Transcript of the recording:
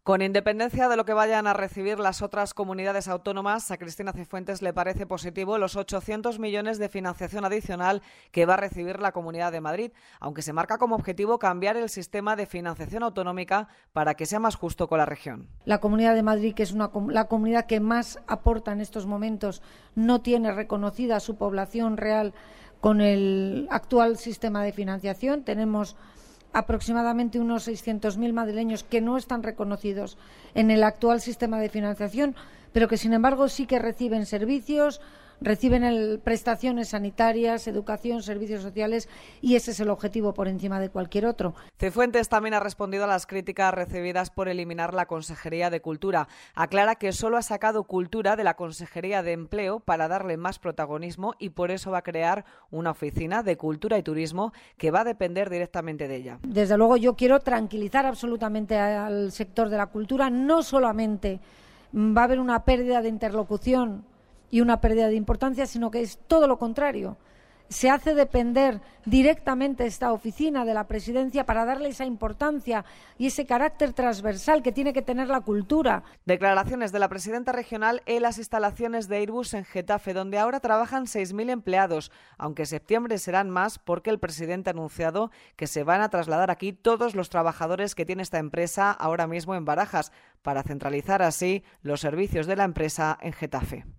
Con independencia de lo que vayan a recibir las otras comunidades autónomas, a Cristina Cifuentes le parece positivo los 800 millones de financiación adicional que va a recibir la Comunidad de Madrid, aunque se marca como objetivo cambiar el sistema de financiación autonómica para que sea más justo con la región. La Comunidad de Madrid, que es la comunidad que más aporta en estos momentos, no tiene reconocida su población real con el actual sistema de financiación. Tenemos aproximadamente unos 600.000 madrileños que no están reconocidos en el actual sistema de financiación, pero que sin embargo sí que reciben servicios, reciben prestaciones sanitarias, educación, servicios sociales, y ese es el objetivo por encima de cualquier otro. Cifuentes también ha respondido a las críticas recibidas por eliminar la Consejería de Cultura. Aclara que solo ha sacado Cultura de la Consejería de Empleo para darle más protagonismo y por eso va a crear una oficina de Cultura y Turismo que va a depender directamente de ella. Desde luego yo quiero tranquilizar absolutamente al sector de la cultura. No solamente va a haber una pérdida de interlocución y una pérdida de importancia, sino que es todo lo contrario. Se hace depender directamente esta oficina de la Presidencia para darle esa importancia y ese carácter transversal que tiene que tener la cultura. Declaraciones de la presidenta regional en las instalaciones de Airbus en Getafe, donde ahora trabajan 6.000 empleados, aunque en septiembre serán más porque el presidente ha anunciado que se van a trasladar aquí todos los trabajadores que tiene esta empresa ahora mismo en Barajas, para centralizar así los servicios de la empresa en Getafe.